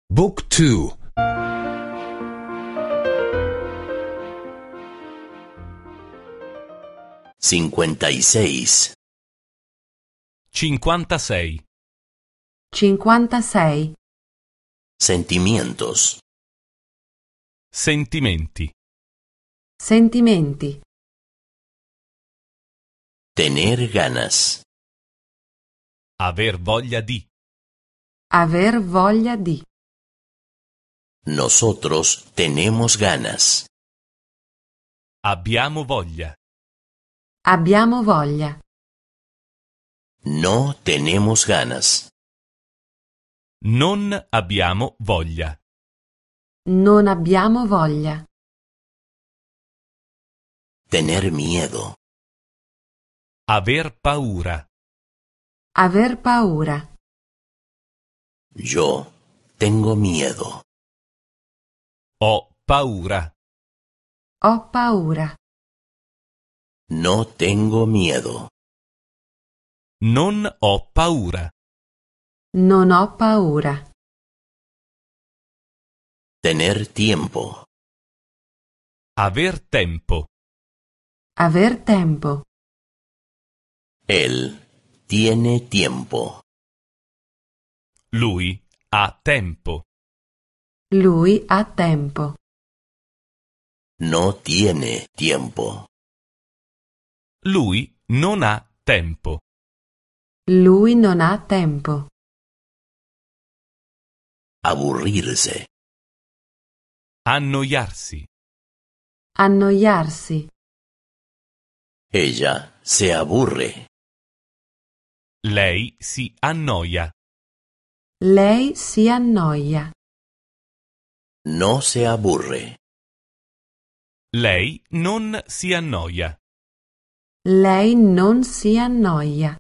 Book 2. 56. 56. 56. Sentimientos. Sentimenti. Sentimenti. Tener ganas. Aver voglia di. Aver voglia di. Nosotros tenemos ganas. Abbiamo voglia. Abbiamo voglia. No tenemos ganas. Non abbiamo voglia. Non abbiamo voglia. Tener miedo. Aver paura. Aver paura. Yo tengo miedo. Ho paura. Ho paura. No tengo miedo. Non ho paura. Non ho paura. Tener tiempo. Aver tempo. Aver tempo. Él tiene tiempo. Lui ha tempo. Lui ha tempo. No tiene tiempo. Lui non ha tempo. Lui non ha tempo. Aburrirse. Annoiarsi. Annoiarsi. Ella se aburre. Lei si annoia. Lei si annoia. No se aburre. Lei non si annoia. Lei non si annoia.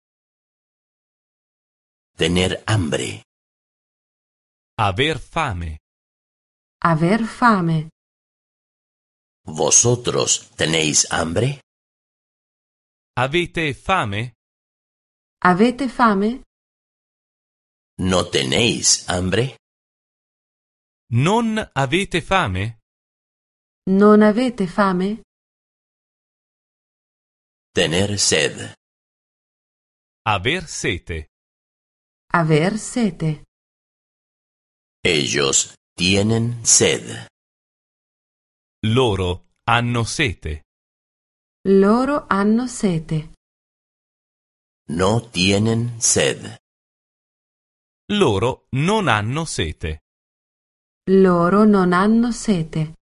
Tener hambre. Aver fame. Aver fame. ¿Vosotros tenéis hambre? Avete fame? Avete fame? ¿No tenéis hambre? Non avete fame? Non avete fame? Tener sed. Aver sete. Aver sete. Ellos tienen sed. Loro hanno sete. Loro hanno sete. No tienen sed. Loro non hanno sete. Loro non hanno sete.